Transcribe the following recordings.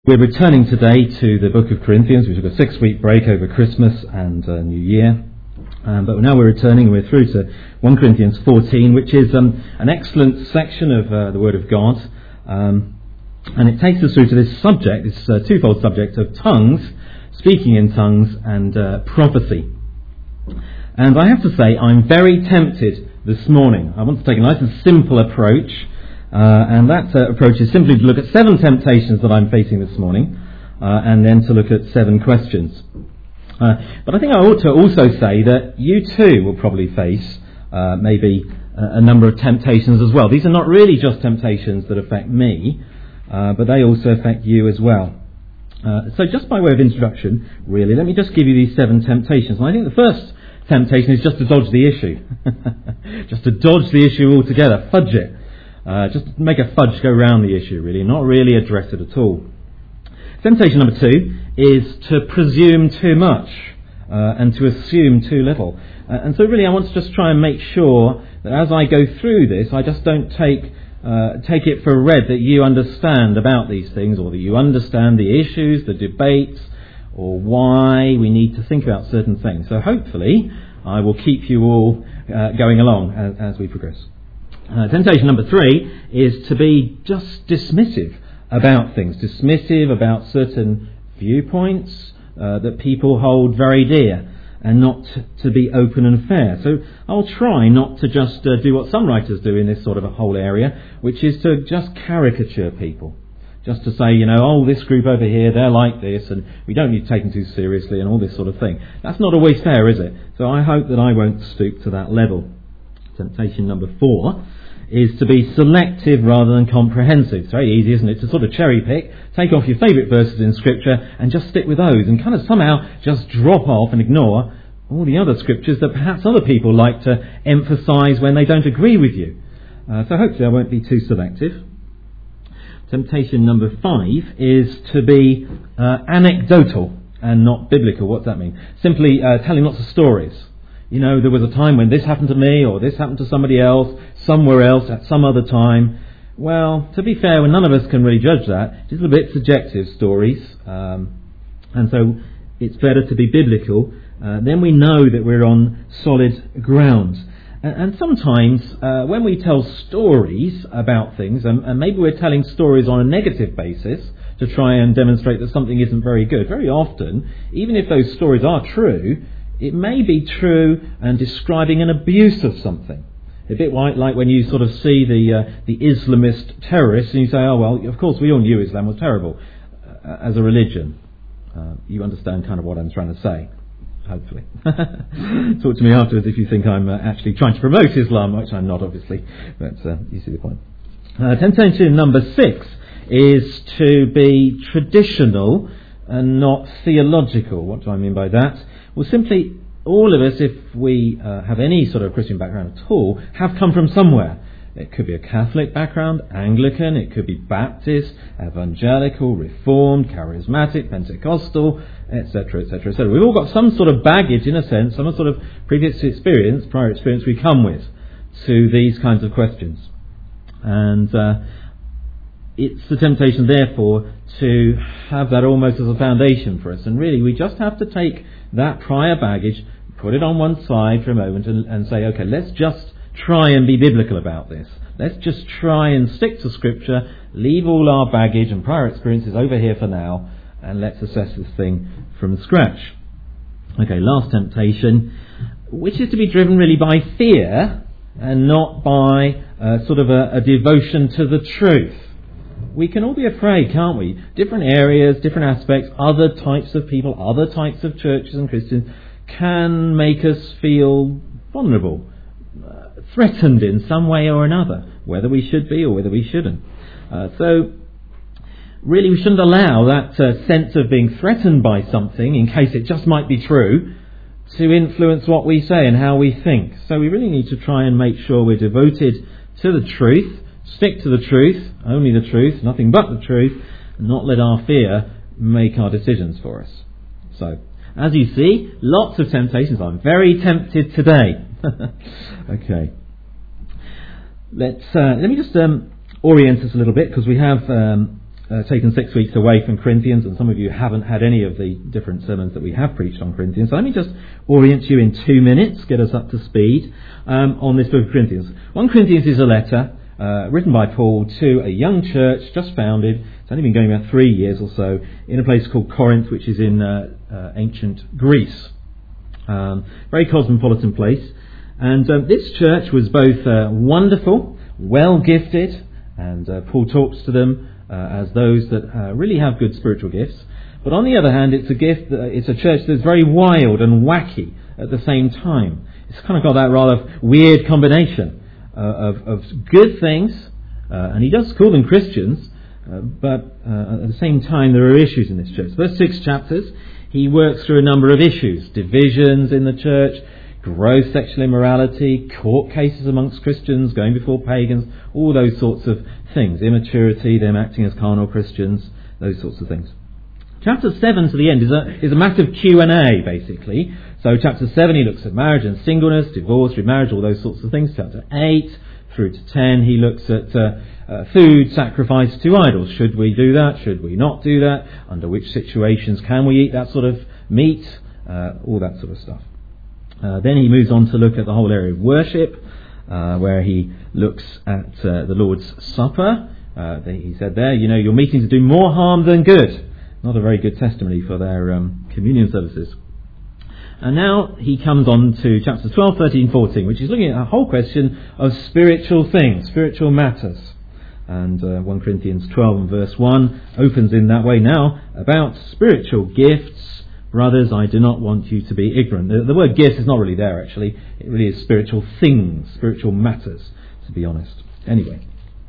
We're returning today to the book of Corinthians. We took a 6-week break over Christmas and New Year. But now we're returning. We're through to 1 Corinthians 14, which is an excellent section of the Word of God. And it takes us through to this subject, this twofold subject of tongues, speaking in tongues, and prophecy. And I have to say, I'm very tempted this morning. I want to take a nice and simple approach. And that approach is simply to look at 7 temptations that I'm facing this morning, and then to look at 7 questions. But I think I ought to also say that you too will probably face maybe a number of temptations as well. These are not really just temptations that affect me, but they also affect you as well. So just by way of introduction, really, let me just give you these 7 temptations. And I think the first temptation is just to dodge the issue. Just to dodge the issue altogether, fudge it. Just make a fudge go round the issue, really, not really address it at all. Temptation number 2 is to presume too much and to assume too little. And so really I want to just try and make sure that as I go through this, I just don't take it for read that you understand about these things, or that you understand the issues, the debates, or why we need to think about certain things. So hopefully I will keep you all going along as we progress. Temptation number 3 is to be just dismissive about things, dismissive about certain viewpoints that people hold very dear, and not to be open and fair. So I'll try not to just do what some writers do in this sort of a whole area, which is to just caricature people. Just to say, this group over here, they're like this, and we don't need to take them too seriously, and all this sort of thing. That's not always fair, is it? So I hope that I won't stoop to that level. Temptation number 4 is to be selective rather than comprehensive. It's very easy, isn't it, to sort of cherry pick, take off your favourite verses in Scripture and just stick with those, and kind of somehow just drop off and ignore all the other Scriptures that perhaps other people like to emphasise when they don't agree with you. So hopefully I won't be too selective. Temptation number 5 is to be anecdotal and not biblical. What's that mean? Simply telling lots of stories. There was a time when this happened to me, or this happened to somebody else, somewhere else, at some other time. Well, to be fair, none of us can really judge that. It's a bit subjective, stories. And so it's better to be biblical. Then we know that we're on solid ground. And sometimes when we tell stories about things, and maybe we're telling stories on a negative basis to try and demonstrate that something isn't very good, very often, even if those stories are true, it may be true and describing an abuse of something. A bit like when you sort of see the Islamist terrorists and you say, oh, well, of course we all knew Islam was terrible as a religion. You understand kind of what I'm trying to say, hopefully. Talk to me afterwards if you think I'm actually trying to promote Islam, which I'm not, obviously, but you see the point. Temptation number 6 is to be traditional and not theological. What do I mean by that? Well, simply, all of us, if we have any sort of Christian background at all, have come from somewhere. It could be a Catholic background, Anglican, it could be Baptist, Evangelical, Reformed, Charismatic, Pentecostal, etc., etc., etc. We've all got some sort of baggage, in a sense, some sort of previous experience, prior experience we come with to these kinds of questions. And it's the temptation, therefore, to have that almost as a foundation for us. And really, we just have to take that prior baggage, put it on one side for a moment and say, okay, let's just try and be biblical about this. Let's just try and stick to Scripture, leave all our baggage and prior experiences over here for now, and let's assess this thing from scratch. Okay, last temptation, which is to be driven really by fear and not by sort of a devotion to the truth. We can all be afraid, can't we? Different areas, different aspects, other types of people, other types of churches and Christians can make us feel vulnerable, threatened in some way or another, whether we should be or whether we shouldn't. So really we shouldn't allow that sense of being threatened by something, in case it just might be true, to influence what we say and how we think. So we really need to try and make sure we're devoted to the truth, stick to the truth, only the truth, nothing but the truth, and not let our fear make our decisions for us. So, as you see, lots of temptations. I'm very tempted today. Okay. Let me just orient us a little bit, because we have taken 6 weeks away from Corinthians, and some of you haven't had any of the different sermons that we have preached on Corinthians. So let me just orient you in 2 minutes, get us up to speed on this book of Corinthians. 1 Corinthians is a letter written by Paul to a young church just founded. It's only been going about 3 years or so in a place called Corinth, which is in ancient Greece. Very cosmopolitan place. And this church was both wonderful, well gifted, and Paul talks to them as those that really have good spiritual gifts. But on the other hand, it's a church that's very wild and wacky at the same time. It's kind of got that rather weird combination of good things, and he does call them Christians, but at the same time there are issues in this church. The first 6 chapters, he works through a number of issues: divisions in the church, gross sexual immorality, court cases amongst Christians, going before pagans, all those sorts of things, immaturity, them acting as carnal Christians, those sorts of things. Chapter 7 to the end is a massive Q&A, basically. So chapter 7 he looks at marriage and singleness, divorce, remarriage, all those sorts of things. Chapter 8 through to 10 he looks at food sacrificed to idols. Should we do that? Should we not do that? Under which situations can we eat that sort of meat? All that sort of stuff. Then he moves on to look at the whole area of worship, where he looks at the Lord's Supper. He said there, your meetings do more harm than good. Not a very good testimony for their communion services. And now he comes on to chapters 12, 13, 14, which is looking at a whole question of spiritual things, spiritual matters. And 1 Corinthians 12 and verse 1 opens in that way now about spiritual gifts. Brothers, I do not want you to be ignorant. The word gifts is not really there, actually. It really is spiritual things, spiritual matters, to be honest. Anyway,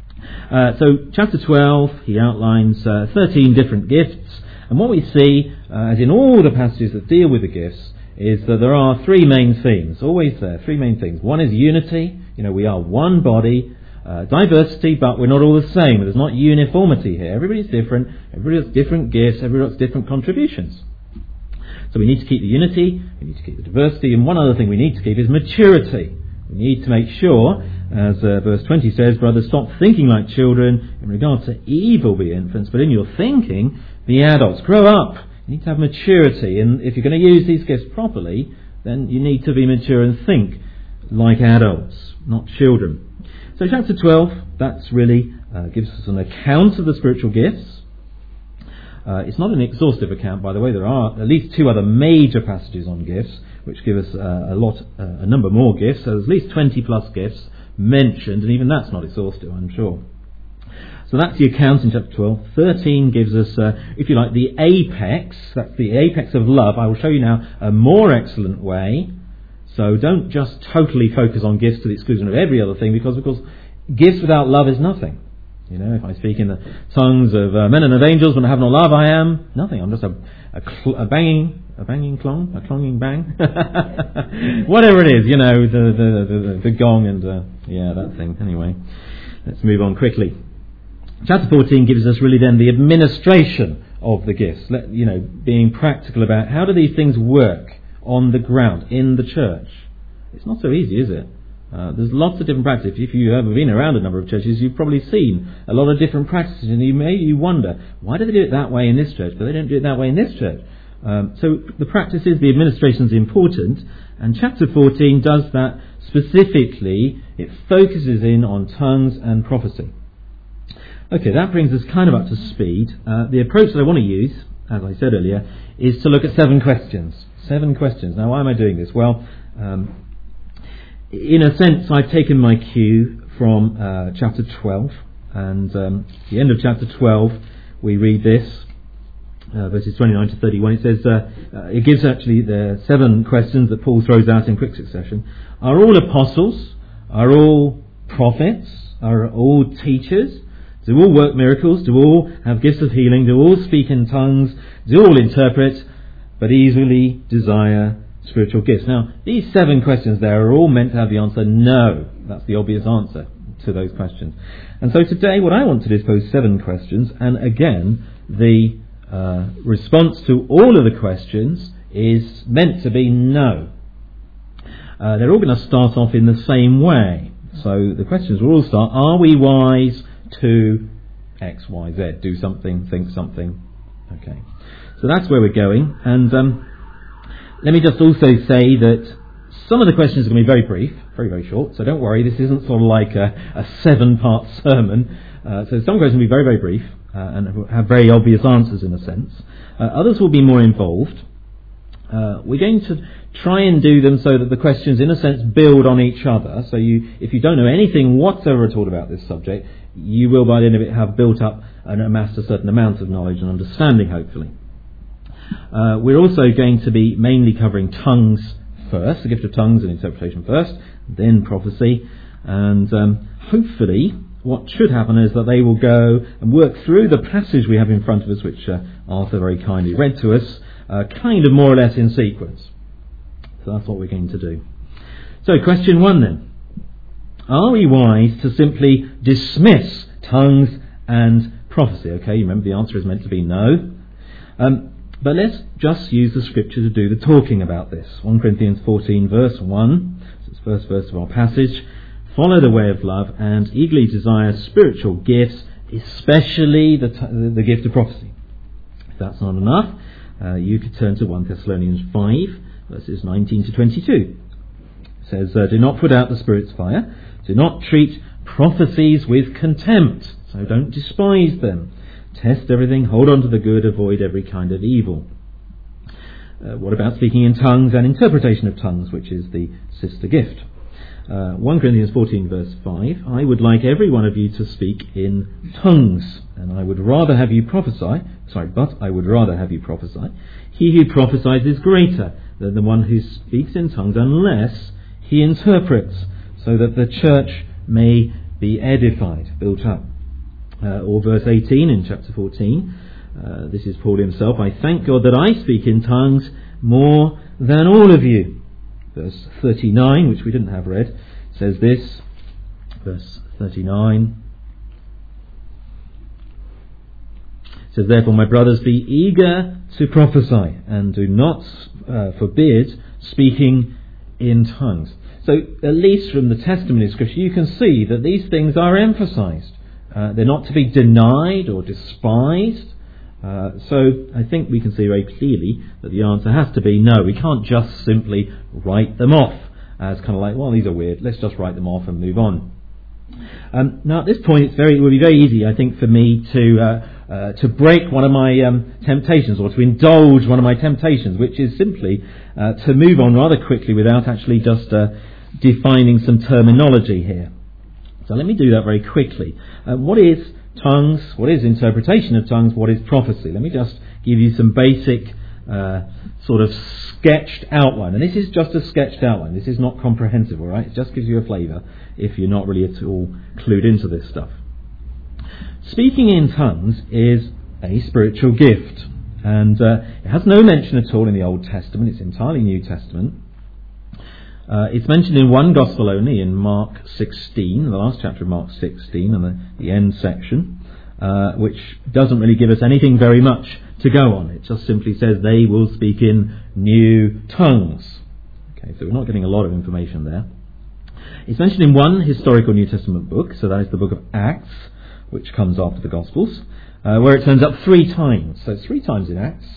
so chapter 12, he outlines 13 different gifts. And what we see, as in all the passages that deal with the gifts, is that there are 3 main themes, always there, 3 main things. One is unity. We are one body. Diversity, but we're not all the same. There's not uniformity here. Everybody's different. Everybody has different gifts. Everybody has different contributions. So we need to keep the unity, we need to keep the diversity, and one other thing we need to keep is maturity. We need to make sure, as verse 20 says, brothers, stop thinking like children. In regard to evil, be infants, but in your thinking, be adults. Grow up. You need to have maturity, and if you're going to use these gifts properly, then you need to be mature and think like adults, not children. So chapter 12, that's really gives us an account of the spiritual gifts. It's not an exhaustive account, by the way. There are at least 2 other major passages on gifts, which give us a number more gifts. So there's at least 20 plus gifts mentioned, and even that's not exhaustive, I'm sure. So that's the account in chapter 12. 13 gives us, if you like, the apex. That's the apex of love. I will show you now a more excellent way. So don't just totally focus on gifts to the exclusion of every other thing, because gifts without love is nothing. If I speak in the tongues of men and of angels when I have no love, I am nothing. I'm just a clanging bang. Whatever it is, the gong and that thing. Anyway, let's move on quickly. Chapter 14 gives us really then the administration of the gifts. Being practical about how do these things work on the ground in the church. It's not so easy, is it? There's lots of different practices. If you've ever been around a number of churches, you've probably seen a lot of different practices, and you wonder, why do they do it that way in this church, but they don't do it that way in this church? So the practices, the administration is important, and chapter 14 does that specifically. It focuses in on tongues and prophecy. Okay, that brings us kind of up to speed. The approach that I want to use, as I said earlier, is to look at 7 questions. 7 questions. Now, why am I doing this? Well, in a sense, I've taken my cue from chapter 12, and the end of chapter 12, we read this, verses 29 to 31. It says, it gives actually the 7 questions that Paul throws out in quick succession. Are all apostles? Are all prophets? Are all teachers? Do all work miracles? Do all have gifts of healing? Do all speak in tongues? Do all interpret? But eagerly desire spiritual gifts. Now, these 7 questions there are all meant to have the answer no. That's the obvious answer to those questions. And so today what I want to do is pose 7 questions, and again, the response to all of the questions is meant to be no. They're all going to start off in the same way. So the questions will all start, are we wise to X, Y, Z. Do something, think something. Okay. So that's where we're going. And let me just also say that some of the questions are going to be very brief, very, very short. So don't worry, this isn't sort of like a 7-part sermon. So some questions will be very, very brief and have very obvious answers in a sense. Others will be more involved. We're going to try and do them so that the questions, in a sense, build on each other. So if you don't know anything whatsoever at all about this subject, you will by the end of it have built up and amassed a certain amount of knowledge and understanding, hopefully. We're also going to be mainly covering tongues first, the gift of tongues and interpretation first, then prophecy. And hopefully what should happen is that they will go and work through the passage we have in front of us, which Arthur very kindly read to us, kind of more or less in sequence. So that's what we're going to do. So question 1 then. Are we wise to simply dismiss tongues and prophecy? Okay, you remember the answer is meant to be no. But let's just use the scripture to do the talking about this. 1 Corinthians 14 verse 1, it's the first verse of our passage. Follow the way of love and eagerly desire spiritual gifts, especially the gift of prophecy. If that's not enough, you could turn to 1 Thessalonians 5 verses 19 to 22. It says, do not put out the Spirit's fire. Do not treat prophecies with contempt. So don't despise them. Test everything, hold on to the good, avoid every kind of evil. What about speaking in tongues and interpretation of tongues, which is the sister gift? 1 Corinthians 14 verse 5, I would like every one of you to speak in tongues, and I would rather have you prophesy. He who prophesies is greater than the one who speaks in tongues, unless he interprets, so that the church may be edified, built up. Or verse 18 in chapter 14, this is Paul himself, I thank God that I speak in tongues more than all of you. Verse 39, which we didn't have read, says this, verse 39, says, therefore, my brothers, be eager to prophesy, and do not forbid speaking in tongues. So, at least from the testimony of Scripture, you can see that these things are emphasized. They're not to be denied or despised. So I think we can see very clearly that the answer has to be no. We can't just simply write them off as kind of like, well, these are weird, let's just write them off and move on. Now at this point it will be very easy, I think, for me to break one of my temptations, or to indulge one of my temptations, which is simply to move on rather quickly without actually just defining some terminology here. So let me do that very quickly. What is tongues? What is interpretation of tongues? What is prophecy? Let me just give you some basic sort of sketched outline. And this is just a sketched outline. This is not comprehensive, all right? It just gives you a flavour if you're not really at all clued into this stuff. Speaking in tongues is a spiritual gift. And it has no mention at all in the Old Testament. It's entirely New Testament. It's mentioned in one gospel only, in Mark 16, the last chapter of Mark 16, and the end section, which doesn't really give us anything very much to go on. It just simply says they will speak in new tongues. Okay, so we're not getting a lot of information there. It's mentioned in one historical New Testament book, so that is the book of Acts, which comes after the Gospels, where it turns up 3 times. So it's 3 times in Acts.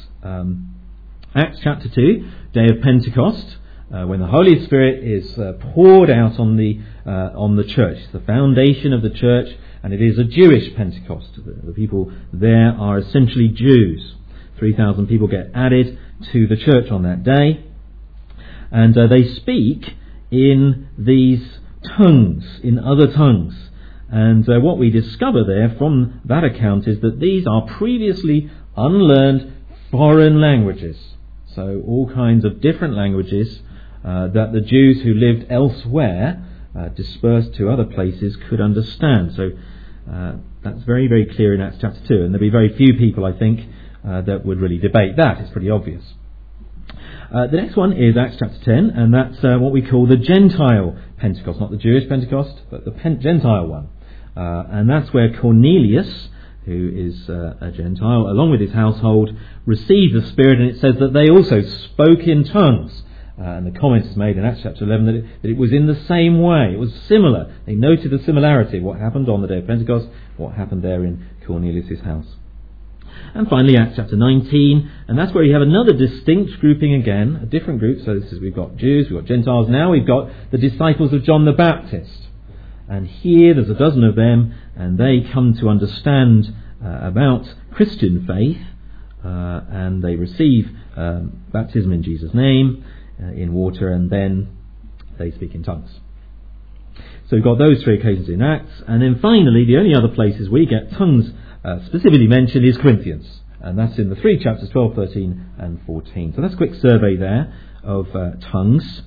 Acts chapter 2, day of Pentecost, when the Holy Spirit is poured out on the church. It's the foundation of the church, and it is a Jewish Pentecost. The people there are essentially Jews. 3,000 people get added to the church on that day, and they speak in these tongues, in other tongues. And what we discover there from that account is that these are previously unlearned foreign languages. So all kinds of different languages that the Jews who lived elsewhere, dispersed to other places, could understand. So that's very, very clear in Acts chapter 2. And there'll be very few people, I think, that would really debate that. It's pretty obvious. The next one is Acts chapter 10, and that's what we call the Gentile Pentecost. Not the Jewish Pentecost, but the Gentile one. And that's where Cornelius, who is a Gentile, along with his household, received the Spirit, and it says that they also spoke in tongues. And the comment is made in Acts chapter 11 that it was in the same way. It was similar. They noted the similarity of what happened on the day of Pentecost, what happened there in Cornelius' house. And finally, Acts chapter 19, and that's where you have another distinct grouping again, a different group. So we've got Jews, we've got Gentiles, now we've got the disciples of John the Baptist. And here there's a dozen of them, and they come to understand about Christian faith, and they receive baptism in Jesus' name, in water, and then they speak in tongues. So we've got those three occasions in Acts, and then finally the only other places we get tongues specifically mentioned is Corinthians, and that's in the 3 chapters, 12, 13 and 14. So that's a quick survey there of tongues.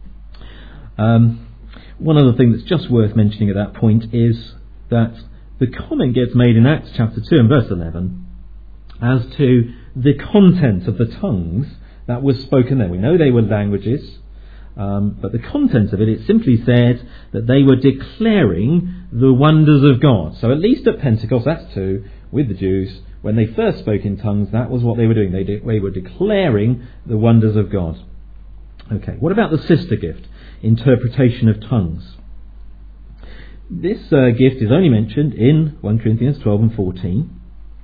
One other thing that's just worth mentioning at that point is that the comment gets made in Acts chapter 2 and verse 11 as to the content of the tongues that was spoken there. We know they were languages, but the content of it simply said that they were declaring the wonders of God. So at least at Pentecost, that's true with the Jews, when they first spoke in tongues, that was what they were doing. They were declaring the wonders of God. Okay, what about the sister gift, interpretation of tongues? This gift is only mentioned in 1 Corinthians 12 and 14.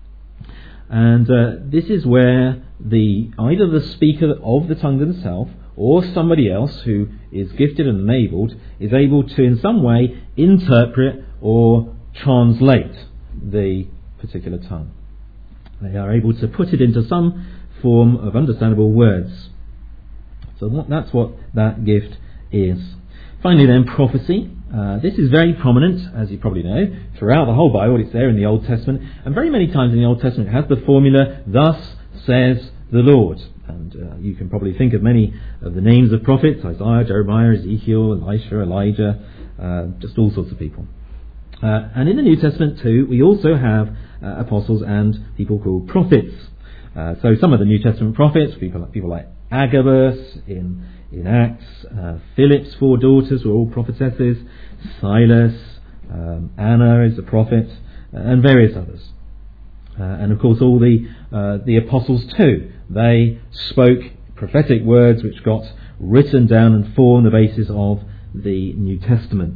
And this is where either the speaker of the tongue themselves or somebody else who is gifted and enabled is able to in some way interpret or translate the particular tongue. They are able to put it into some form of understandable words. So that's what that gift is. Finally then, prophecy. This is very prominent, as you probably know, throughout the whole Bible. It's there in the Old Testament, and very many times in the Old Testament it has the formula, "Thus says the Lord." And you can probably think of many of the names of prophets: Isaiah, Jeremiah, Ezekiel, Elisha, Elijah, just all sorts of people. And in the New Testament too, we also have apostles and people called prophets. So some of the New Testament prophets, people like Agabus in Acts, Philip's 4 daughters were all prophetesses, Silas, Anna is a prophet, and various others. And of course all the apostles too. They spoke prophetic words which got written down and formed the basis of the New Testament.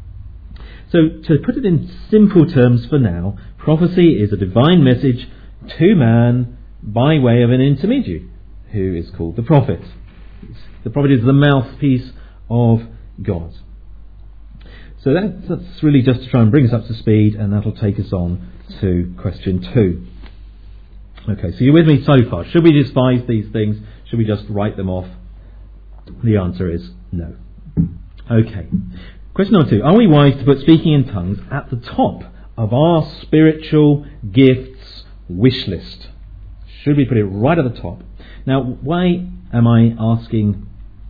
So to put it in simple terms for now, prophecy is a divine message to man by way of an intermediary, who is called the prophet. The prophet is the mouthpiece of God. So that's really just to try and bring us up to speed, and that'll take us on to question 2. Okay, so you're with me so far. Should we despise these things? Should we just write them off? The answer is no. Okay. Question number 2. Are we wise to put speaking in tongues at the top of our spiritual gifts wish list? Should we put it right at the top? Now, why am I asking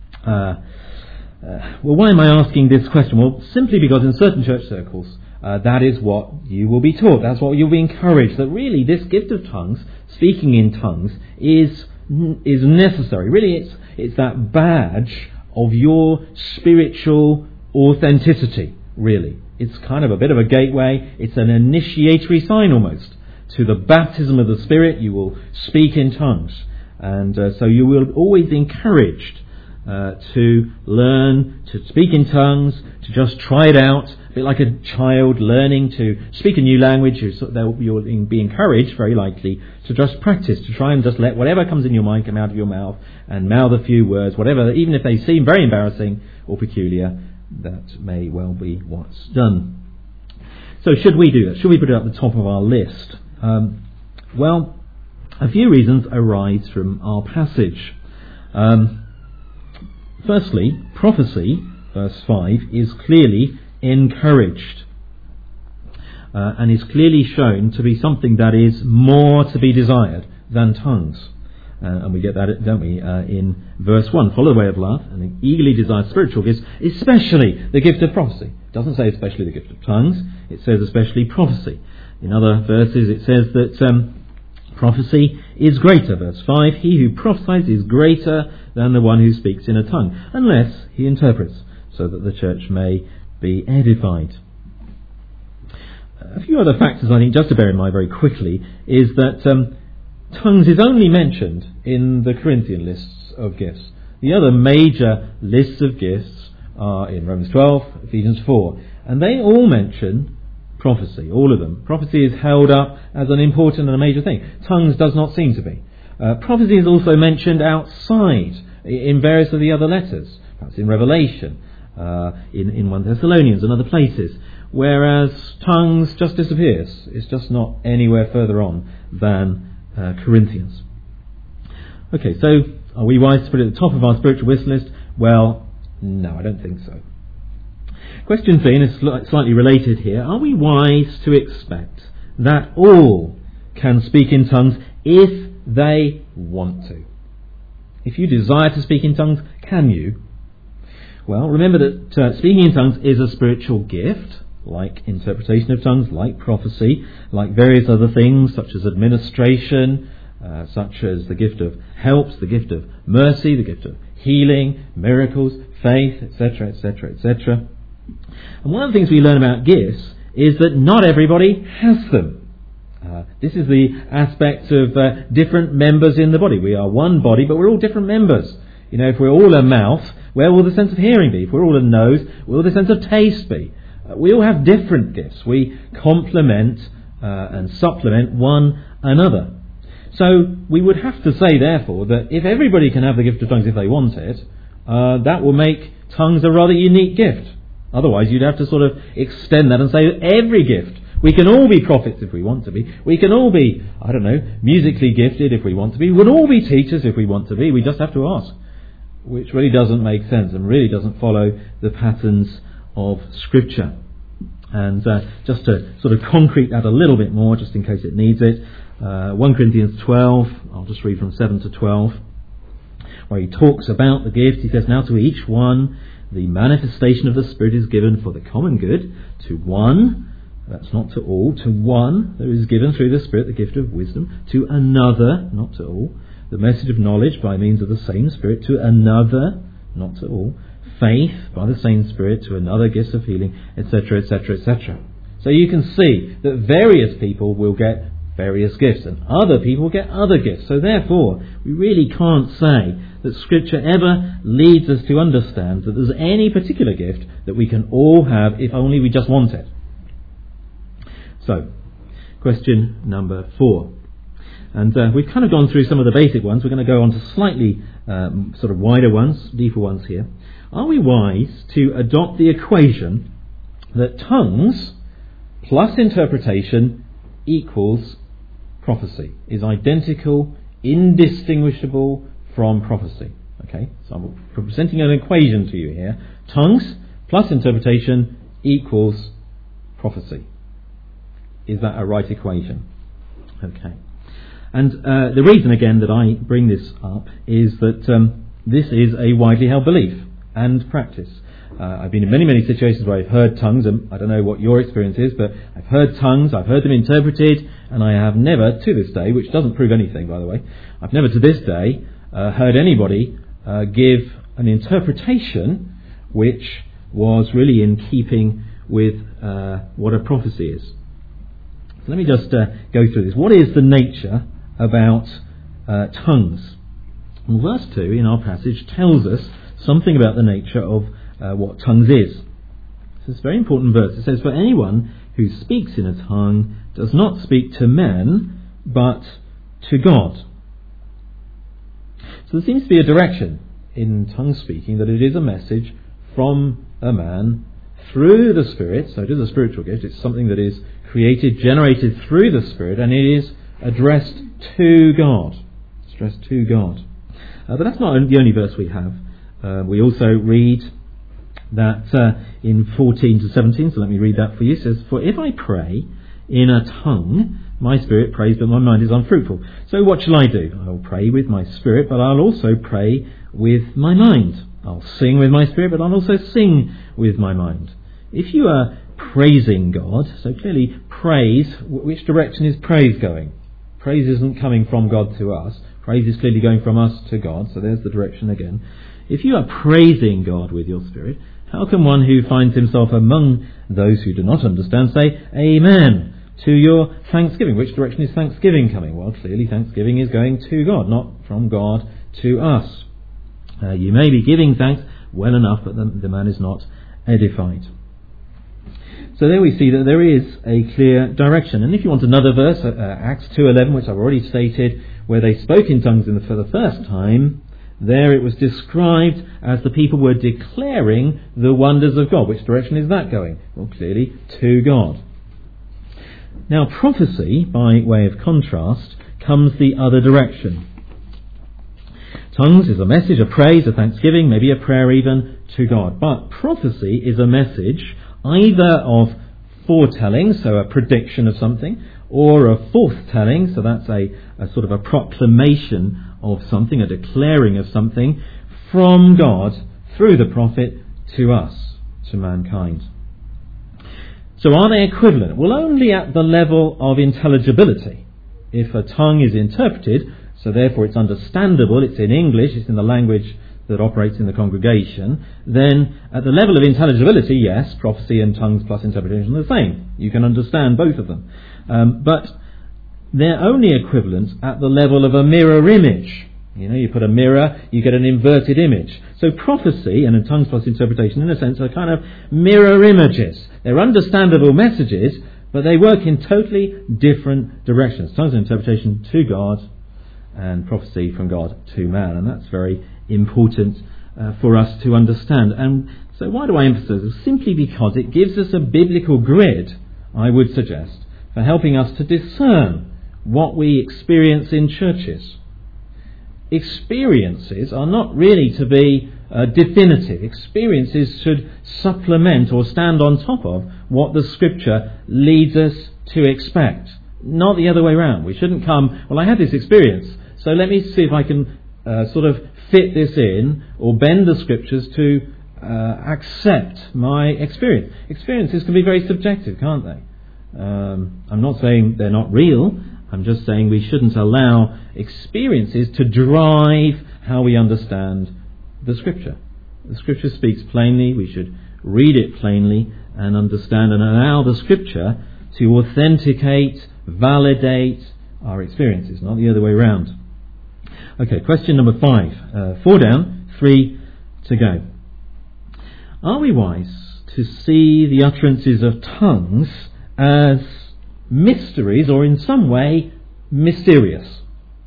this question? Well, simply because in certain church circles, that is what you will be taught. That's what you'll be encouraged. That really this gift of tongues, speaking in tongues, is necessary. Really, it's that badge of your spiritual authenticity, really. It's kind of a bit of a gateway. It's an initiatory sign almost. To the baptism of the Spirit, you will speak in tongues. And so you will always be encouraged to learn to speak in tongues, to just try it out, a bit like a child learning to speak a new language. You'll be encouraged, very likely, to just practice, to try and just let whatever comes in your mind come out of your mouth and mouth a few words, whatever, even if they seem very embarrassing or peculiar, that may well be what's done. So should we do that? Should we put it at the top of our list? Well, a few reasons arise from our passage. Firstly, prophecy, verse 5, is clearly encouraged and is clearly shown to be something that is more to be desired than tongues. And we get that, don't we, in verse 1. Follow the way of love and eagerly desire spiritual gifts, especially the gift of prophecy. It doesn't say especially the gift of tongues, it says especially prophecy. In other verses it says that prophecy is greater. Verse 5, he who prophesies is greater than the one who speaks in a tongue, unless he interprets, so that the church may be edified. A few other factors I think just to bear in mind very quickly is that tongues is only mentioned in the Corinthian lists of gifts. The other major lists of gifts are in Romans 12, Ephesians 4, and they all mention prophecy. All of them. Prophecy is held up as an important and a major thing. Tongues does not seem to be. Prophecy is also mentioned outside in various of the other letters, perhaps in Revelation, in 1 Thessalonians and other places, whereas tongues just disappears. It's just not anywhere further on than Corinthians. Okay, so are we wise to put it at the top of our spiritual wish list? Well, no, I don't think so. Question 3 is slightly related here. Are we wise to expect that all can speak in tongues if they want to? If you desire to speak in tongues, can you? Well, remember that speaking in tongues is a spiritual gift, like interpretation of tongues, like prophecy, like various other things such as administration, such as the gift of helps, the gift of mercy, the gift of healing, miracles, faith, etc., etc., etc. And one of the things we learn about gifts is that not everybody has them. This is the aspect of different members in the body. We are one body, but we're all different members. You know, if we're all a mouth, where will the sense of hearing be? If we're all a nose, where will the sense of taste be? We all have different gifts. We complement and supplement one another. So we would have to say, therefore, that if everybody can have the gift of tongues if they want it, that will make tongues a rather unique gift. Otherwise, you'd have to sort of extend that and say every gift. We can all be prophets if we want to be. We can all be, musically gifted if we want to be. We can all be teachers if we want to be. We just have to ask, which really doesn't make sense and really doesn't follow the patterns of Scripture. And just to sort of concrete that a little bit more, just in case it needs it, 1 Corinthians 12, I'll just read from 7 to 12, where he talks about the gift. He says, "Now to each one the manifestation of the Spirit is given for the common good. To one," that's not to all, "to one there is given through the Spirit the gift of wisdom. To another," not to all, "the message of knowledge by means of the same Spirit. To another," not to all, "faith by the same Spirit. To another gifts of healing," etc., etc., etc. So you can see that various people will get various gifts and other people get other gifts. So therefore, we really can't say that Scripture ever leads us to understand that there's any particular gift that we can all have if only we just want it. So, question number 4. And we've kind of gone through some of the basic ones. We're going to go on to slightly sort of wider ones, deeper ones here. Are we wise to adopt the equation that tongues plus interpretation equals prophecy, is identical, indistinguishable from prophecy? Okay, so I'm presenting an equation to you here. Tongues plus interpretation equals prophecy. Is that a right equation? Okay. And the reason, again, that I bring this up is that this is a widely held belief and practice. I've been in many, many situations where I've heard tongues, and I don't know what your experience is, but I've heard tongues, I've heard them interpreted, and I have never, to this day, which doesn't prove anything, by the way, I've never to this day heard anybody give an interpretation which was really in keeping with what a prophecy is. So let me just go through this. What is the nature about tongues? Well, verse 2 in our passage tells us something about the nature of what tongues is. It's a very important verse. It says, "For anyone who speaks in a tongue does not speak to men, but to God." So there seems to be a direction in tongue speaking that it is a message from a man through the Spirit. So it is a spiritual gift. It's something that is created, generated through the Spirit, and it is addressed to God. It's addressed to God. But that's not the only verse we have. We also read that in 14 to 17, so let me read that for you. It says, "For if I pray in a tongue, my spirit prays, but my mind is unfruitful. So what shall I do? I will pray with my spirit, but I'll also pray with my mind. I'll sing with my spirit, but I'll also sing with my mind." If you are praising God, so clearly praise, which direction is praise going? Praise isn't coming from God to us. Praise is clearly going from us to God, so there's the direction again. If you are praising God with your spirit, how can one who finds himself among those who do not understand say, "Amen" to your thanksgiving? Which direction is thanksgiving coming? Well, clearly thanksgiving is going to God, not from God to us. You may be giving thanks well enough, but the man is not edified. So there we see that there is a clear direction. And if you want another verse, Acts 2:11, which I've already stated, where they spoke in tongues for the first time, there it was described as the people were declaring the wonders of God. Which direction is that going? Well, clearly to God. Now, prophecy, by way of contrast, comes the other direction. Tongues is a message, a praise, a thanksgiving, maybe a prayer even, to God. But prophecy is a message either of foretelling, so a prediction of something, or a forthtelling, so that's a sort of a proclamation of something, a declaring of something from God through the prophet to us, to mankind. So are they equivalent? Well, only at the level of intelligibility. If a tongue is interpreted, so therefore it's understandable, it's in English, it's in the language that operates in the congregation, then at the level of intelligibility, yes, prophecy and tongues plus interpretation are the same. You can understand both of them. But they're only equivalent at the level of a mirror image. You know, you put a mirror, you get an inverted image. So prophecy and tongues plus interpretation, in a sense, are kind of mirror images. They're understandable messages, but they work in totally different directions. Tongues and interpretation to God, and prophecy from God to man. And that's very important for us to understand. And so why do I emphasize this? Simply because it gives us a biblical grid, I would suggest, for helping us to discern what we experience in churches. Experiences are not really to be definitive. Experiences should supplement or stand on top of what the Scripture leads us to expect. Not the other way around. We shouldn't come, well, I had this experience, so let me see if I can sort of fit this in or bend the Scriptures to accept my experience. Experiences can be very subjective, can't they? I'm not saying they're not real. I'm just saying we shouldn't allow experiences to drive how we understand the Scripture. The Scripture speaks plainly. We should read it plainly and understand and allow the Scripture to authenticate, validate our experiences, not the other way around. Okay, question number 5. 4 down, 3 to go. Are we wise to see the utterances of tongues as mysteries or in some way mysterious?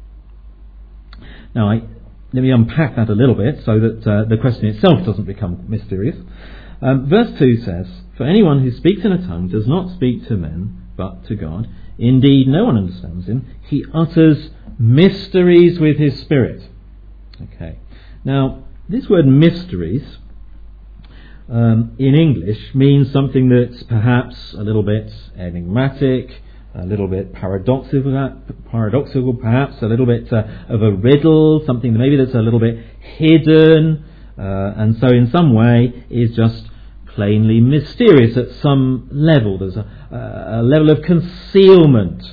Now, let me unpack that a little bit so that the question itself doesn't become mysterious. Verse 2 says, "For anyone who speaks in a tongue does not speak to men, but to God. Indeed, no one understands him. He utters mysteries with his spirit." Okay. Now, this word mysteries in English means something that's perhaps a little bit enigmatic, a little bit paradoxical perhaps, a little bit of a riddle, something maybe that's a little bit hidden, and so in some way is just plainly mysterious at some level. There's a level of concealment,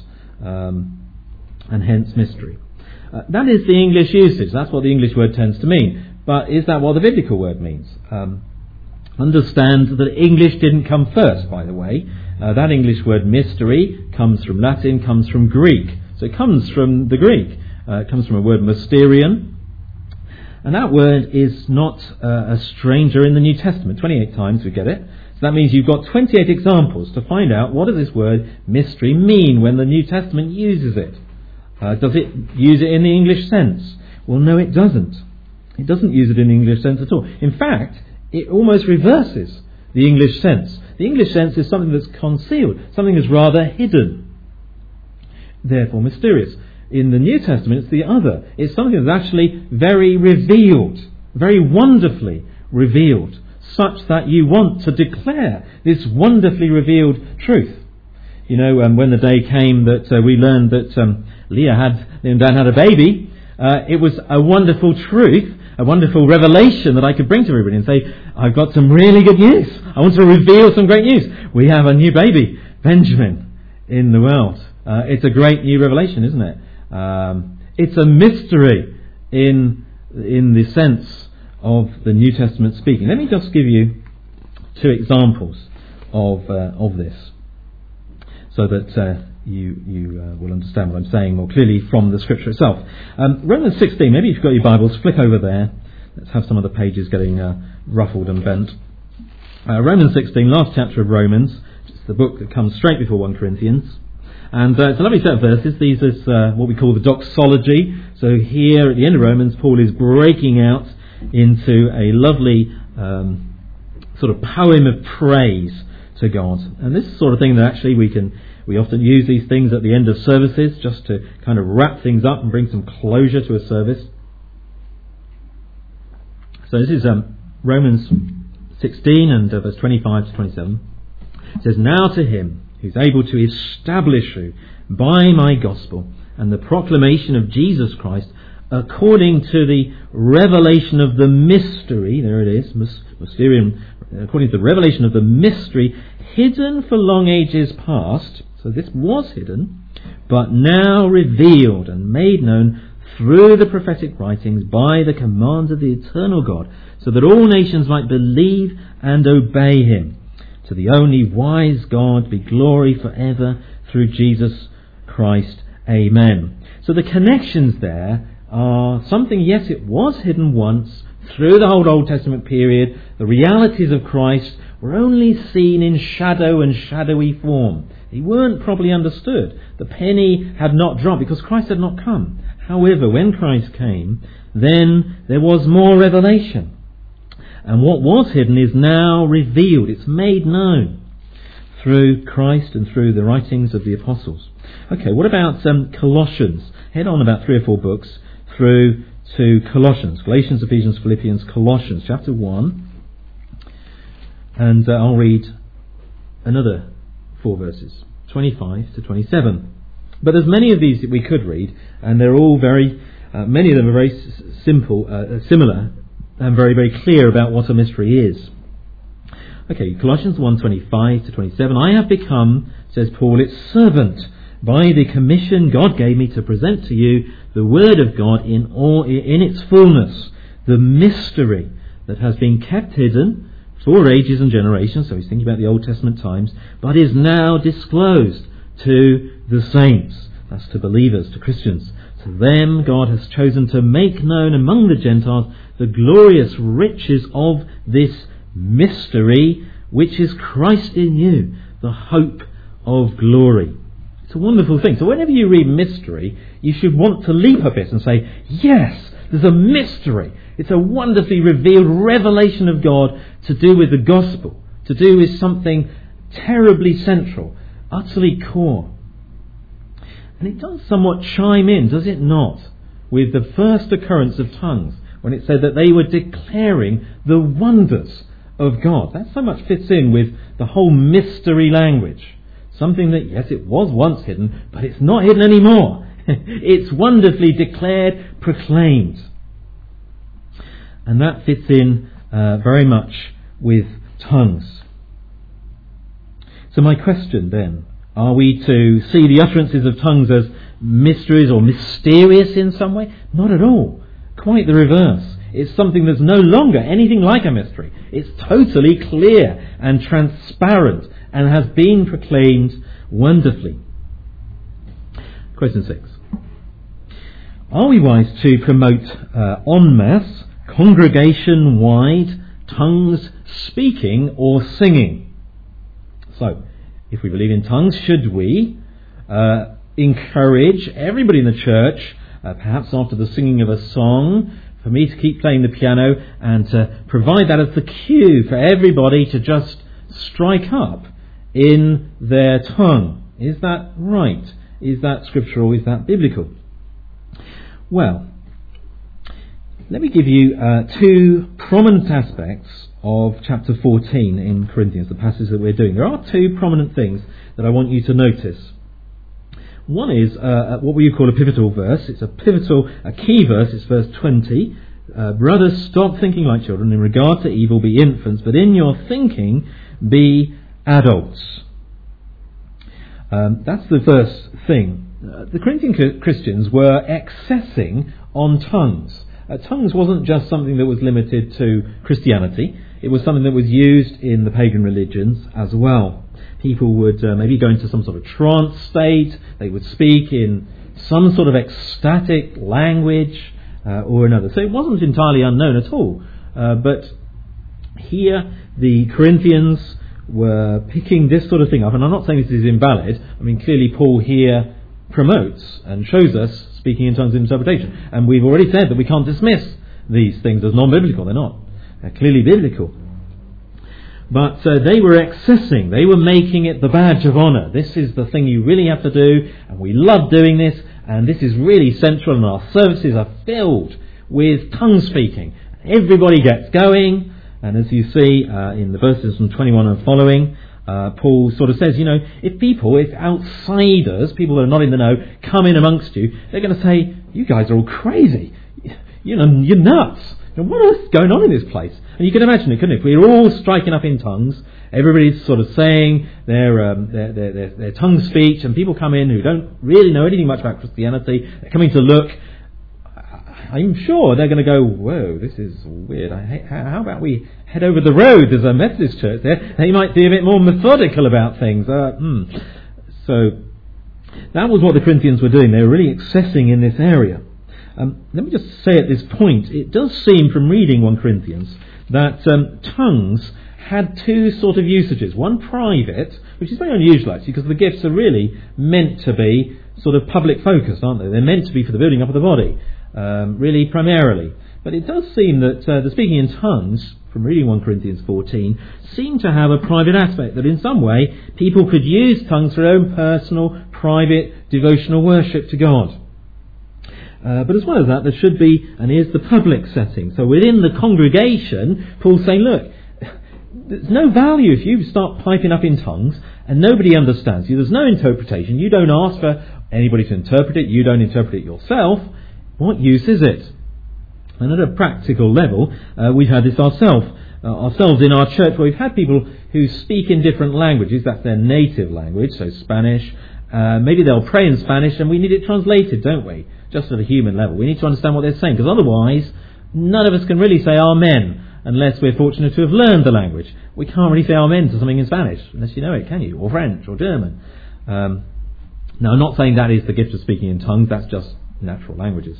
and hence mystery. That is the English usage. That's what the English word tends to mean. But is that what the biblical word means? Understand that English didn't come first, by the way. That English word mystery comes from Latin, comes from Greek. So it comes from the Greek. It comes from a word mysterion. And that word is not a stranger in the New Testament. 28 times we get it. So that means you've got 28 examples to find out what does this word mystery mean when the New Testament uses it. Does it use it in the English sense? Well, no, it doesn't. It doesn't use it in the English sense at all. In fact, it almost reverses the English sense. The English sense is something that's concealed, something that's rather hidden, therefore mysterious. In the New Testament, it's the other. It's something that's actually very revealed, very wonderfully revealed, such that you want to declare this wonderfully revealed truth. You know, when the day came that we learned that Leah and Dan had a baby, it was a wonderful truth, a wonderful revelation that I could bring to everybody and say, I've got some really good news. I want to reveal some great news. We have a new baby, Benjamin, in the world. It's a great new revelation, isn't it? It's a mystery in the sense of the New Testament speaking. Let me just give you 2 examples of this, so that you will understand what I'm saying more clearly from the Scripture itself. Romans 16, maybe if you've got your Bibles, flick over there. Let's have some of the pages getting ruffled and bent. Romans 16, last chapter of Romans. It's the book that comes straight before 1 Corinthians. And it's a lovely set of verses. These are what we call the doxology. So here at the end of Romans, Paul is breaking out into a lovely sort of poem of praise to God. And this is the sort of thing that actually we often use these things at the end of services just to kind of wrap things up and bring some closure to a service. So this is Romans 16 and verse 25 to 27. It says, "Now to him who's able to establish you by my gospel and the proclamation of Jesus Christ according to the revelation of the mystery," there it is, mysterium, according to the revelation of the mystery hidden for long ages past. So this was hidden, but now revealed and made known through the prophetic writings by the command of the eternal God, so that all nations might believe and obey him. To the only wise God be glory forever through Jesus Christ. Amen. So the connections there are something, yes, it was hidden once through the whole Old Testament period. The realities of Christ were only seen in shadow and shadowy form. They weren't properly understood. The penny had not dropped because Christ had not come. However, when Christ came, then there was more revelation. And what was hidden is now revealed. It's made known through Christ and through the writings of the apostles. Okay, what about Colossians? Head on about 3 or 4 books through to Colossians. Galatians, Ephesians, Philippians, Colossians, chapter 1. And I'll read another 4 verses, 25 to 27. But there's many of these that we could read, and they're all many of them are very similar, and very, very clear about what a mystery is. Okay, Colossians 1:25 to 27. "I have become," says Paul, "its servant by the commission God gave me to present to you the word of God in its fullness, the mystery that has been kept hidden for ages and generations," so he's thinking about the Old Testament times, "but is now disclosed to the saints," that's to believers, to Christians. "To them God has chosen to make known among the Gentiles the glorious riches of this mystery, which is Christ in you, the hope of glory." It's a wonderful thing. So whenever you read mystery, you should want to leap a bit and say, yes, there's a mystery. It's a wonderfully revealed revelation of God to do with the gospel, to do with something terribly central, utterly core. And it does somewhat chime in, does it not, with the first occurrence of tongues, when it said that they were declaring the wonders of God. That so much fits in with the whole mystery language. Something that, yes, it was once hidden, but it's not hidden anymore. It's wonderfully declared, proclaimed. And that fits in very much with tongues. So my question then, are we to see the utterances of tongues as mysteries or mysterious in some way? Not at all. Quite the reverse. It's something that's no longer anything like a mystery. It's totally clear and transparent and has been proclaimed wonderfully. Question 6. Are we wise to promote en masse, congregation-wide, tongues speaking or singing? So, if we believe in tongues, should we encourage everybody in the church, perhaps after the singing of a song, for me to keep playing the piano and to provide that as the cue for everybody to just strike up in their tongue? Is that right? Is that scriptural? Is that biblical? Well, let me give you 2 prominent aspects of chapter 14 in Corinthians, the passage that we're doing. There are 2 prominent things that I want you to notice. One is what we call a pivotal verse. It's a key verse. It's verse 20. "Brothers, stop thinking like children. In regard to evil, be infants, but in your thinking, be adults." That's the first thing. The Corinthian Christians were excessing on tongues. Tongues wasn't just something that was limited to Christianity. It was something that was used in the pagan religions as well. People would maybe go into some sort of trance state. They would speak in some sort of ecstatic language or another. So it wasn't entirely unknown at all. But here the Corinthians were picking this sort of thing up, and I'm not saying this is invalid. I mean, clearly Paul here promotes and shows us speaking in tongues interpretation, and we've already said that we can't dismiss these things as non-biblical. They're not. They're clearly biblical. But they were excessing. They were making it the badge of honour. This is the thing you really have to do, and we love doing this, and this is really central, and our services are filled with tongue speaking. Everybody gets going, and as you see in the verses from 21 and following, Paul sort of says, if outsiders, people that are not in the know, come in amongst you, they're going to say, you guys are all crazy. You're nuts. What else is going on in this place? And you can imagine it, couldn't it? If we're all striking up in tongues, everybody's sort of saying their tongue speech, and people come in who don't really know anything much about Christianity. They're coming to look. I'm sure they're going to go, whoa, this is weird. How about we head over the road? There's a Methodist church there. They might be a bit more methodical about things. So that was what the Corinthians were doing. They were really excessing in this area. Let me just say at this point, it does seem from reading 1 Corinthians that tongues had two sort of usages. One private, which is very unusual actually, because the gifts are really meant to be sort of public focused, aren't they? They're meant to be for the building up of the body, really primarily. But it does seem that the speaking in tongues, from reading 1 Corinthians 14, seem to have a private aspect, that in some way people could use tongues for their own personal, private, devotional worship to God. But as well as that, there should be and is the public setting. So within the congregation, Paul's saying, look, there's no value if you start piping up in tongues and nobody understands you. There's no interpretation. You don't ask for anybody to interpret it. You don't interpret it yourself. What use is it? And at a practical level, we've had this ourselves in our church, where we've had people who speak in different languages. That's their native language, so Spanish. Maybe they'll pray in Spanish, and we need it translated, don't we? Just at a human level. We need to understand what they're saying, because otherwise none of us can really say Amen unless we're fortunate to have learned the language. We can't really say Amen to something in Spanish unless you know it, can you? Or French or German. Now, I'm not saying that is the gift of speaking in tongues. That's just natural languages.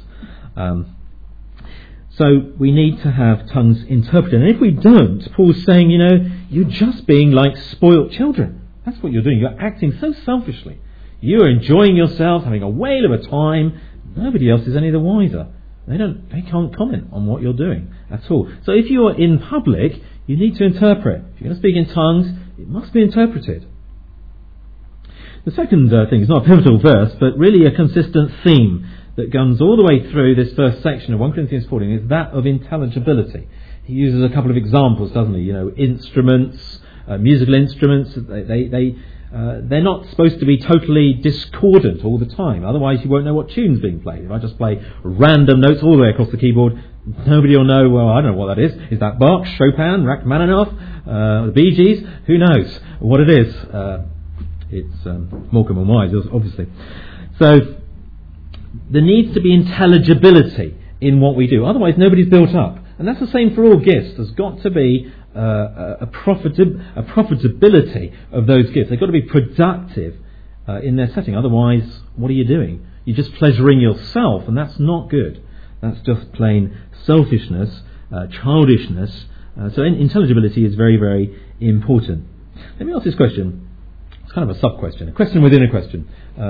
So we need to have tongues interpreted. And if we don't, Paul's saying, you're just being like spoilt children. That's what you're doing. You're acting so selfishly. You're enjoying yourself, having a whale of a time. Nobody else is any the wiser. They can't comment on what you're doing at all. So if you're in public, you need to interpret. If you're going to speak in tongues, it must be interpreted. The second thing is not a pivotal verse, but really a consistent theme that guns all the way through this first section of 1 Corinthians 14 is that of intelligibility. He uses a couple of examples, doesn't he? Instruments, musical instruments. They're not supposed to be totally discordant all the time. Otherwise, you won't know what tune's being played. If I just play random notes all the way across the keyboard, nobody will know. Well, I don't know what that is. Is that Bach, Chopin, Rachmaninoff, the Bee Gees? Who knows what it is? It's Morecambe and Wise, obviously. So there needs to be intelligibility in what we do. Otherwise, nobody's built up. And that's the same for all gifts. There's got to be a profitability of those gifts. They've got to be productive in their setting. Otherwise, what are you doing? You're just pleasuring yourself, and that's not good. That's just plain selfishness, childishness. So intelligibility is very, very important. Let me ask this question. It's kind of a sub-question, a question within a question.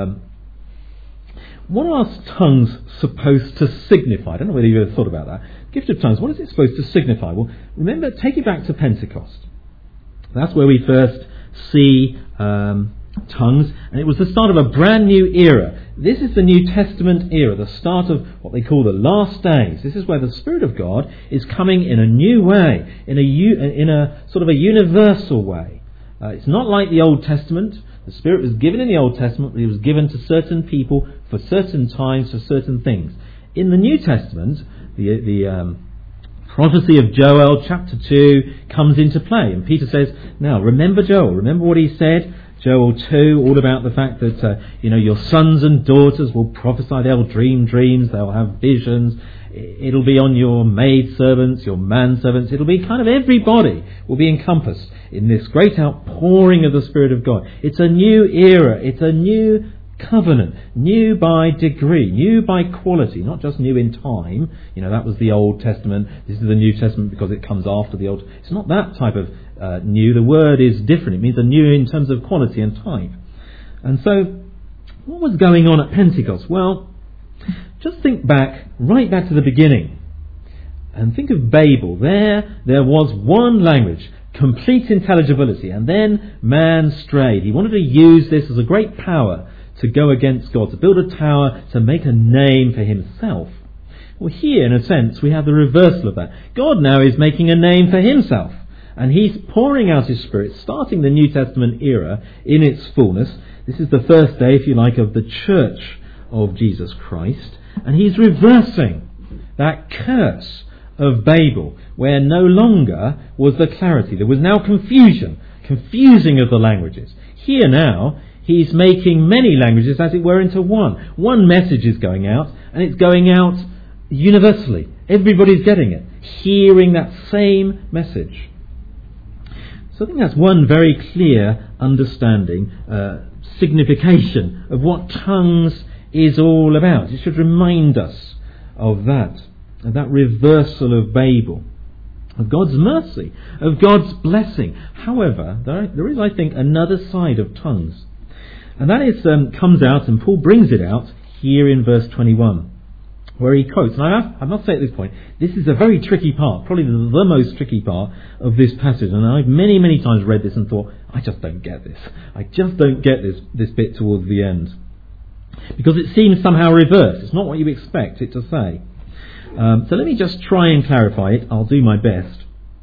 What are tongues supposed to signify? I don't know whether you've ever thought about that. Gift of tongues, what is it supposed to signify? Well, remember, take it back to Pentecost. That's where we first see tongues, and it was the start of a brand new era. This is the New Testament era, the start of what they call the last days. This is where the Spirit of God is coming in a new way, in a sort of a universal way. It's not like the Old Testament. The Spirit was given in the Old Testament, but it was given to certain people for certain times, for certain things. In the New Testament, the prophecy of Joel, chapter 2, comes into play. And Peter says, now, remember Joel. Remember what he said? Joel 2, all about the fact that, your sons and daughters will prophesy. They'll dream dreams. They'll have visions. It'll be on your maidservants, your manservants. It'll be kind of everybody will be encompassed in this great outpouring of the Spirit of God. It's a new era. It's a new covenant, new by degree, new by quality, not just new in time. That was the Old Testament. This is the New Testament because it comes after the Old. It's not that type of new. The word is different. It means a new in terms of quality and type. And so, what was going on at Pentecost? Well, just think right back to the beginning. And think of Babel. There was one language, complete intelligibility, and then man strayed. He wanted to use this as a great power to go against God, to build a tower, to make a name for himself. Well, here, in a sense, we have the reversal of that. God now is making a name for himself, and he's pouring out his Spirit, starting the New Testament era in its fullness. This is the first day, if you like, of the church of Jesus Christ, and he's reversing that curse of Babel, where no longer was the clarity. There was now confusing of the languages. Here now, he's making many languages, as it were, into one. One message is going out, and it's going out universally. Everybody's getting it, hearing that same message. So I think that's one very clear understanding, signification of what tongues is all about. It should remind us of that reversal of Babel, of God's mercy, of God's blessing. However, there is, I think, another side of tongues. And that is comes out, and Paul brings it out here in verse 21, where he quotes, and I must say at this point, this is a very tricky part, probably the most tricky part of this passage, and I've many, many times read this and thought, I just don't get this. I just don't get this bit towards the end. Because it seems somehow reversed. It's not what you expect it to say. So let me just try and clarify it. I'll do my best.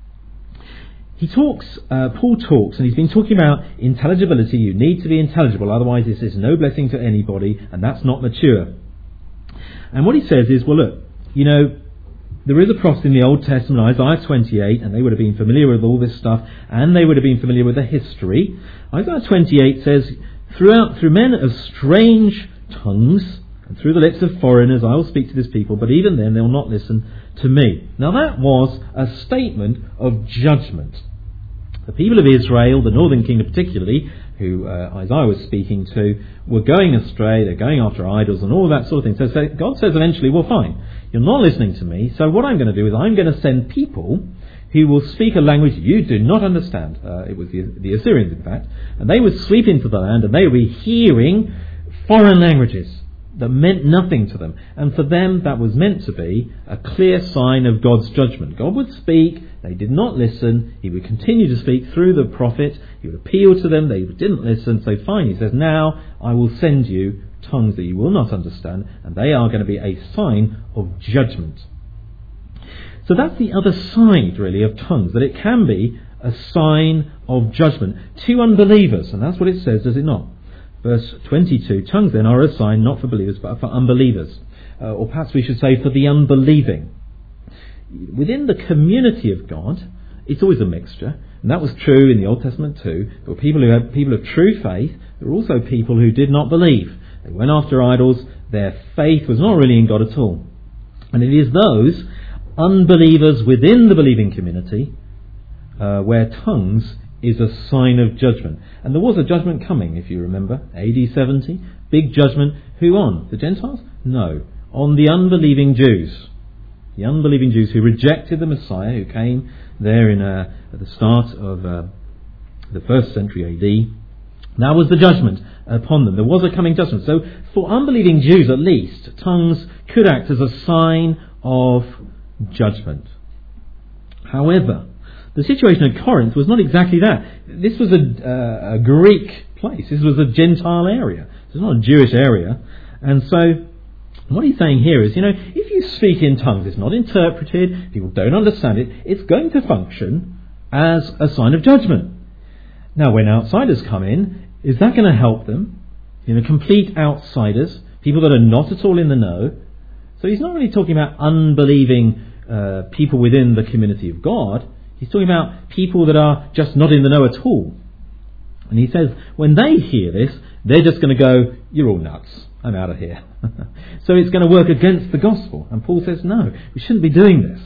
Paul talks, and he's been talking about intelligibility. You need to be intelligible, otherwise this is no blessing to anybody, and that's not mature. And what he says is, well, look, there is a prophet in the Old Testament, Isaiah 28, and they would have been familiar with all this stuff, and they would have been familiar with the history. Isaiah 28 says, through men of strange tongues, and through the lips of foreigners I will speak to this people, but even then they will not listen to me. Now that was a statement of judgment. The people of Israel, the northern kingdom particularly, who Isaiah was speaking to, were going astray, they're going after idols and all that sort of thing. So God says eventually, well fine, you're not listening to me, so what I'm going to do is I'm going to send people who will speak a language you do not understand. It was the Assyrians, in fact, and they would sweep into the land and they would be hearing foreign languages that meant nothing to them. And for them, that was meant to be a clear sign of God's judgment. God would speak, they did not listen, he would continue to speak through the prophet, he would appeal to them, they didn't listen, so fine, he says, now I will send you tongues that you will not understand, and they are going to be a sign of judgment. So that's the other side, really, of tongues, that it can be a sign of judgment to unbelievers, and that's what it says, does it not? Verse 22, tongues then are a sign not for believers but for unbelievers. Or perhaps we should say for the unbelieving. Within the community of God, it's always a mixture. And that was true in the Old Testament too. There were people who had people of true faith. There were also people who did not believe. They went after idols. Their faith was not really in God at all. And it is those unbelievers within the believing community where tongues is a sign of judgment. And there was a judgment coming, if you remember, AD 70, big judgment. Who on? The Gentiles? No. On the unbelieving Jews. The unbelieving Jews who rejected the Messiah, who came there at the start of the 1st century AD. That was the judgment upon them. There was a coming judgment. So for unbelieving Jews at least, tongues could act as a sign of judgment. However, the situation at Corinth was not exactly that. This was a Greek place. This was a Gentile area. It's not a Jewish area. And so what he's saying here is, if you speak in tongues, it's not interpreted, people don't understand it, it's going to function as a sign of judgment. Now, when outsiders come in, is that going to help them? Complete outsiders, people that are not at all in the know. So he's not really talking about unbelieving people within the community of God. He's talking about people that are just not in the know at all. And he says, when they hear this, they're just going to go, you're all nuts, I'm out of here. So it's going to work against the gospel. And Paul says, no, we shouldn't be doing this.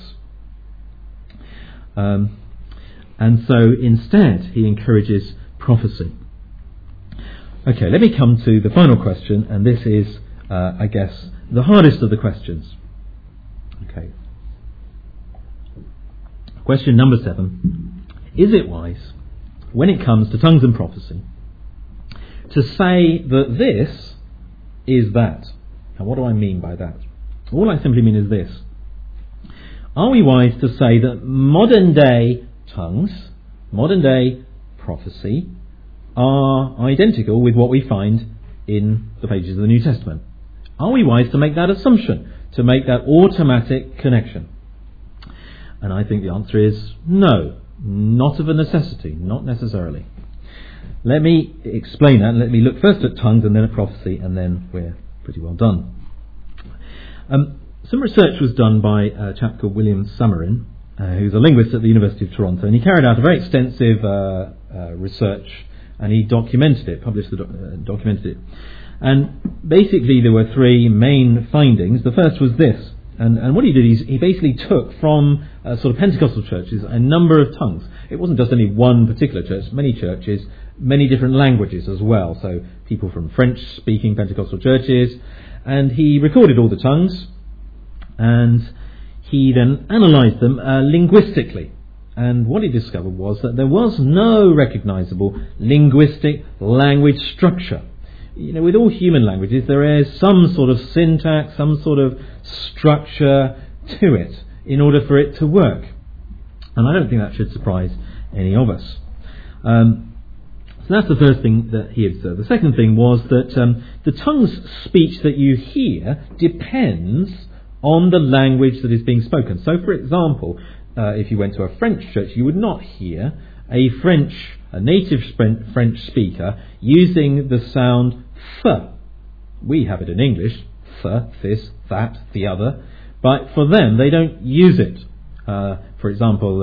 And so instead, he encourages prophecy. Okay, let me come to the final question, and this is, I guess, the hardest of the questions. Okay. Question number 7. Is it wise, when it comes to tongues and prophecy, to say that this is that? Now, what do I mean by that? All I simply mean is this. Are we wise to say that modern day tongues, modern day prophecy, are identical with what we find in the pages of the New Testament? Are we wise to make that assumption, to make that automatic connection? And I think the answer is no, not of a necessity, not necessarily. Let me explain that, and let me look first at tongues and then at prophecy, and then we're pretty well done. Some research was done by a chap called William Samarin, who's a linguist at the University of Toronto, and he carried out a very extensive research, and he documented it, documented it. And basically there were 3 main findings. The first was this, and what he did is he basically took from sort of Pentecostal churches a number of tongues. It wasn't just any one particular church, many churches, many different languages as well, so people from French-speaking Pentecostal churches, and he recorded all the tongues, and he then analysed them linguistically. And what he discovered was that there was no recognisable linguistic language structure. You know, with all human languages, there is some sort of syntax, some sort of structure to it in order for it to work. And I don't think that should surprise any of us. So that's the first thing that he observed. The second thing was that the tongue's speech that you hear depends on the language that is being spoken. So, for example, if you went to a French church, you would not hear a native French speaker using the sound th. We have it in English, th, this, that, the other, but for them they don't use it. For example,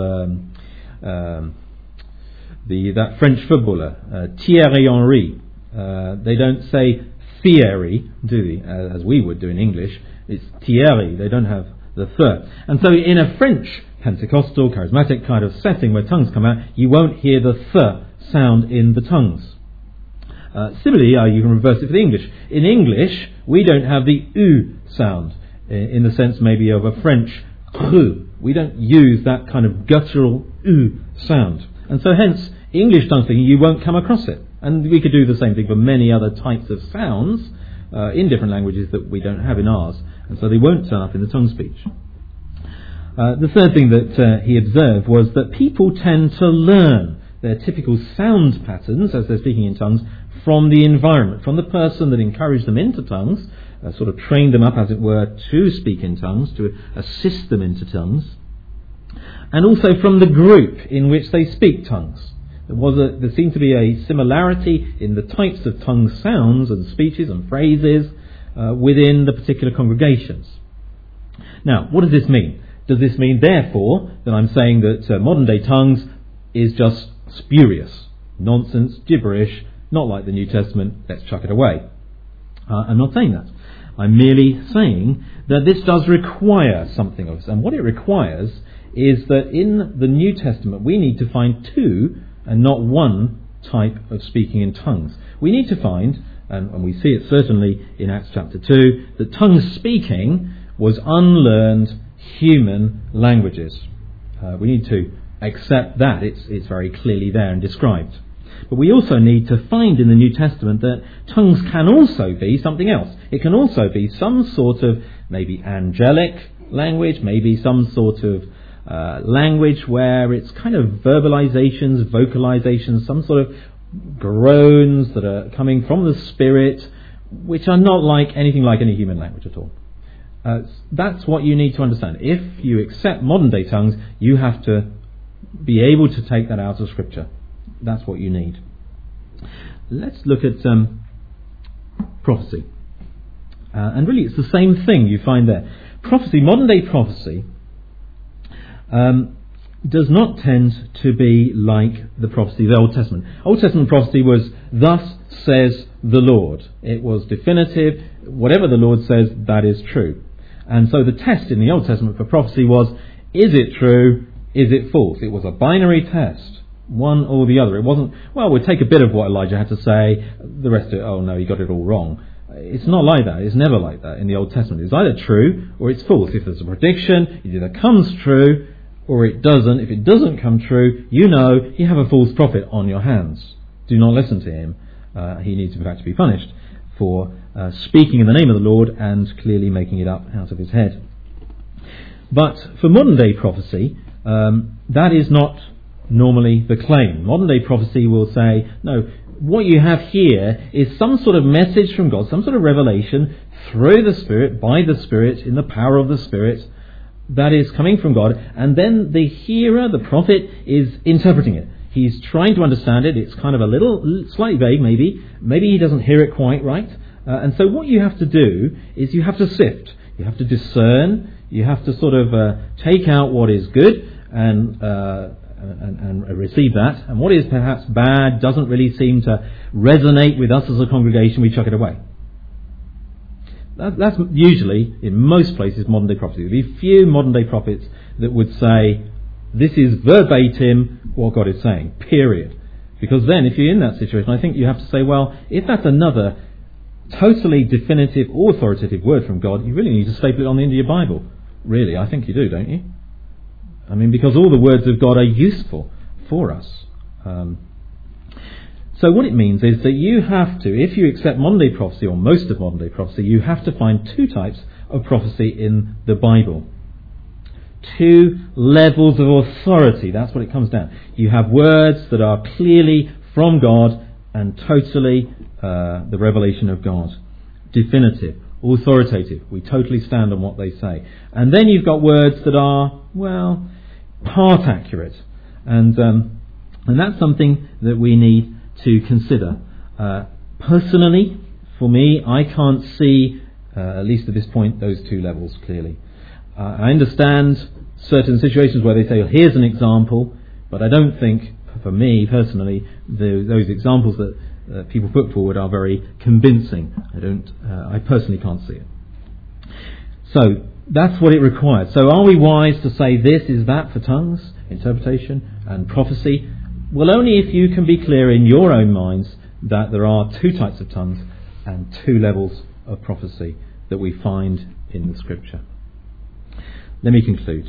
that French footballer, Thierry Henry, they don't say Thierry, do they, as we would do in English. It's Thierry, they don't have the th. And so in a French Pentecostal, charismatic kind of setting where tongues come out, you won't hear the th sound in the tongues. Similarly, you can reverse it for the English. In English, we don't have the u sound, in the sense maybe of a French cru. We don't use that kind of guttural u sound. And so hence, English tongue speaking, you won't come across it. And we could do the same thing for many other types of sounds in different languages that we don't have in ours. And so they won't turn up in the tongue speech. The third thing that he observed was that people tend to learn their typical sound patterns as they're speaking in tongues from the environment, from the person that encouraged them into tongues, sort of trained them up, as it were, to speak in tongues, to assist them into tongues, and also from the group in which they speak tongues. There seemed to be a similarity in the types of tongue sounds and speeches and phrases within the particular congregations. Now, what does this mean? Does this mean, therefore, that I'm saying that modern day tongues is just spurious, nonsense, gibberish, not like the New Testament, let's chuck it away? I'm not saying that. I'm merely saying that this does require something of us. And what it requires is that in the New Testament we need to find 2 and not 1 type of speaking in tongues. We need to find, and we see it certainly in Acts chapter 2, that tongue speaking was unlearned human languages. We need to accept that. It's very clearly there and described. But we also need to find in the New Testament that tongues can also be something else. It can also be some sort of maybe angelic language, maybe some sort of language where it's kind of verbalizations, vocalizations, some sort of groans that are coming from the Spirit, which are not like anything like any human language at all. That's what you need to understand. If you accept modern day tongues, you have to be able to take that out of Scripture. That's what you need. Let's look at prophecy. And really it's the same thing you find there. Prophecy, modern day prophecy, does not tend to be like the prophecy of the Old Testament. Old Testament prophecy was, thus says the Lord. It was definitive. Whatever the Lord says, that is true. And so the test in the Old Testament for prophecy was, is it true? Is it false? It was a binary test. one or the other. It wasn't, well, we'll take a bit of what Elijah had to say, the rest of it, oh no, he got it all wrong. It's not like that. It's never like that in the Old Testament. It's either true or it's false. If there's a prediction, it either comes true or it doesn't. If it doesn't come true, you know you have a false prophet on your hands. Do not listen to him. He needs in fact to be punished for speaking in the name of the Lord and clearly making it up out of his head. But for modern day prophecy, that is not normally the claim. Modern day prophecy will say, no, what you have here is some sort of message from God, some sort of revelation through the Spirit, by the Spirit, in the power of the Spirit, that is coming from God, and then the hearer, the prophet, is interpreting it. He's trying to understand it. It's kind of a little, slightly vague maybe. Maybe he doesn't hear it quite right. And so what you have to do is you have to sift. You have to discern. You have to sort of take out what is good and receive that. And what is perhaps bad, doesn't really seem to resonate with us as a congregation, we chuck it away. That's usually, in most places, modern day prophecy. There will be few modern day prophets that would say, this is verbatim what God is saying, period. Because then, if you're in that situation, I think you have to say, well, if that's another totally definitive, authoritative word from God, you really need to staple it on the end of your Bible. Really, I think you do, don't you? I mean, because all the words of God are useful for us. So what it means is that you have to, if you accept modern day prophecy, or most of modern day prophecy, you have to find two types of prophecy in the Bible. Two levels of authority, that's what it comes down. You have words that are clearly from God and totally the revelation of God. Definitive, authoritative, we totally stand on what they say. And then you've got words that are, well, part accurate. And that's something that we need to consider. Personally, for me, I can't see, at least at this point, those two levels clearly. I understand certain situations where they say, well, here's an example, but I don't think, for me personally, those examples that people put forward are very convincing. I personally can't see it. So that's what it requires. So are we wise to say this is that for tongues, interpretation and prophecy? Well, only if you can be clear in your own minds that there are two types of tongues and two levels of prophecy that we find in the Scripture. Let me conclude.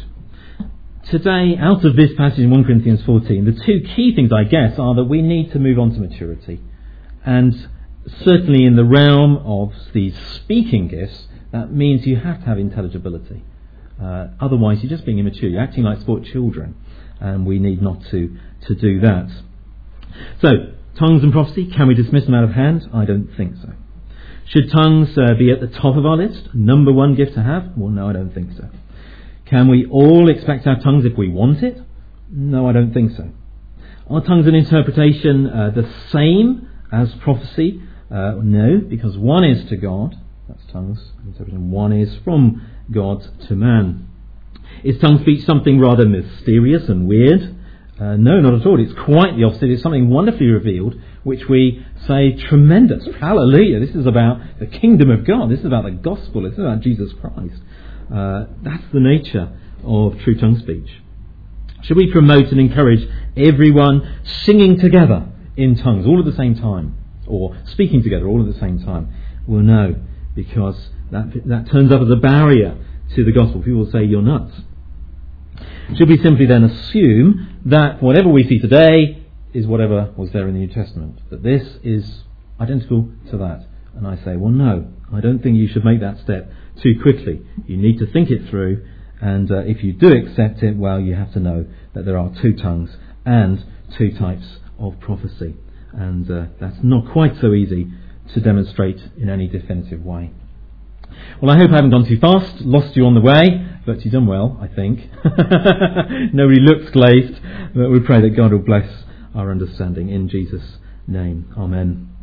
Today, out of this passage in 1 Corinthians 14, the two key things, I guess, are that we need to move on to maturity. And certainly in the realm of these speaking gifts, that means you have to have intelligibility. Otherwise, you're just being immature. You're acting like sport children. And we need not to do that. So, tongues and prophecy, can we dismiss them out of hand? I don't think so. Should tongues be at the top of our list? Number one gift to have? Well, no, I don't think so. Can we all expect to have tongues if we want it? No, I don't think so. Are tongues and interpretation the same as prophecy? No, because one is to God. That's tongues and interpretation. One is from God to man. Is tongue speech something rather mysterious and weird? No, not at all. It's quite the opposite. It's something wonderfully revealed, which we say, tremendous. Hallelujah. This is about the kingdom of God. This is about the gospel. This is about Jesus Christ. That's the nature of true tongue speech. Should we promote and encourage everyone singing together in tongues all at the same time? Or speaking together all at the same time? Well, no, because that turns up as a barrier to the gospel. People will say, you're nuts. Should we simply then assume that whatever we see today is whatever was there in the New Testament? That this is identical to that? And I say, well, no, I don't think you should make that step too quickly. You need to think it through, and if you do accept it, well, you have to know that there are two tongues and two types of prophecy. And that's not quite so easy to demonstrate in any definitive way. Well, I hope I haven't gone too fast, lost you on the way, but you've done well, I think. Nobody looks glazed, but we pray that God will bless our understanding in Jesus' name. Amen.